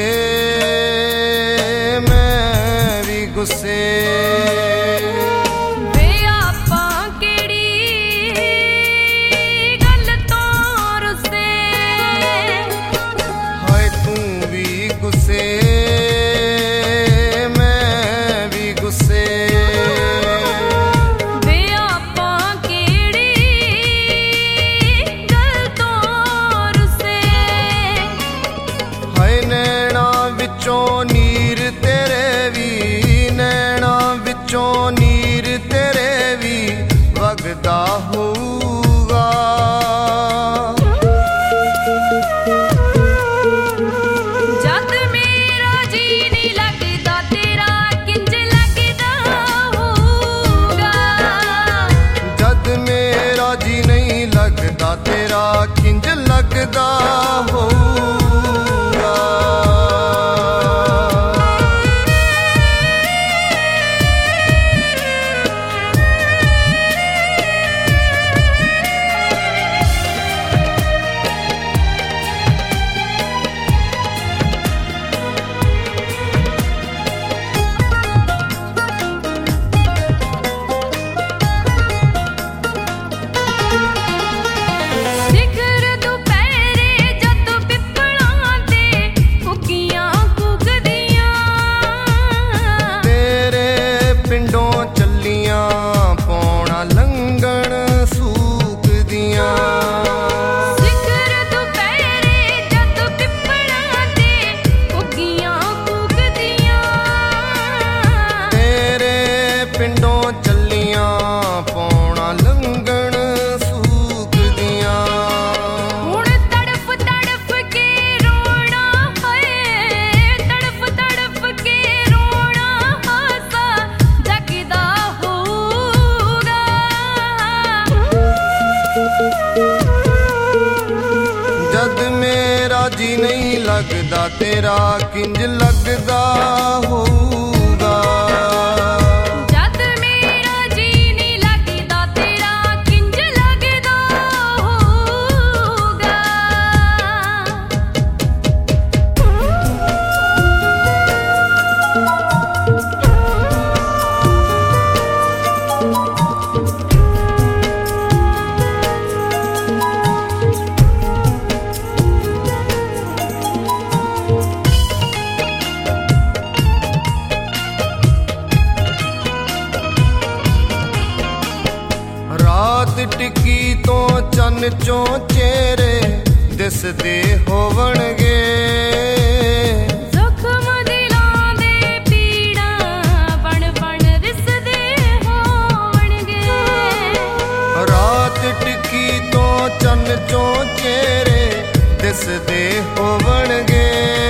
मैं भी गुस्से नीर तेरे भी नैना विचों नीर तेरे भी वगदा होगा। जद मेरा जी नहीं लगदा तेरा किंज लगदा होगा। जद मेरा जी नहीं लगदा तेरा किंज लगदा होगा। जद मेरा जी नहीं लगदा तेरा किंज लगदा होगा। जद मेरा जी नहीं लगदा तेरा किंज लगदा होगा। रात टिकी तो चन चों चेहरे दिसदे होवणगे। जख्म दिलां दे पीड़ा बण बण रिसदे होवणगे। रात टिकी तो चन चों चेहरे दिसदे होवणगे।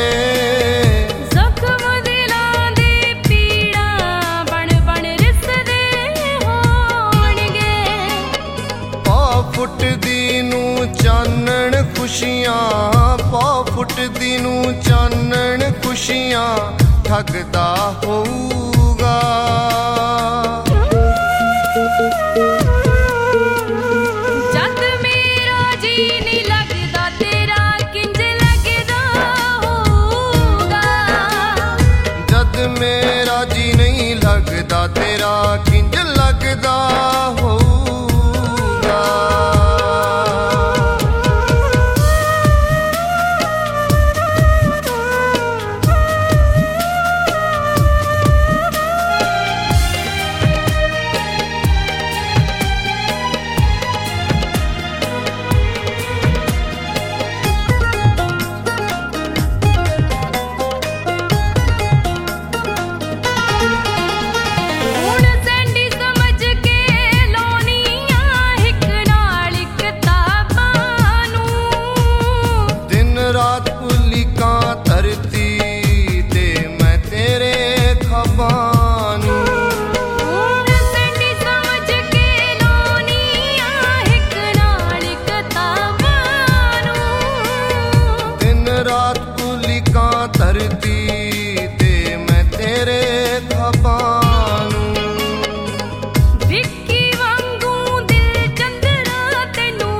फुटदी नू चानण खुशियां पौ फुटदी नू चानण खुशियां ठगदा होऊगा। जद मेरा जी नहीं लगदा तेरा किंज लगदा होगा। जद मेरा जी नहीं लगदा तेरा किंज लगदा होगा।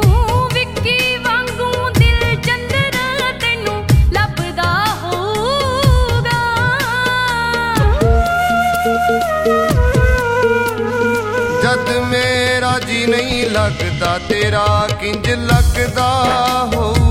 विक्की वांगू दिल चंद्रा तेनू लभदा होऊगा। ਲੱਗਦਾ ਤੇਰਾ ਕਿੰਜ ਲੱਗਦਾ ਹੋਊ।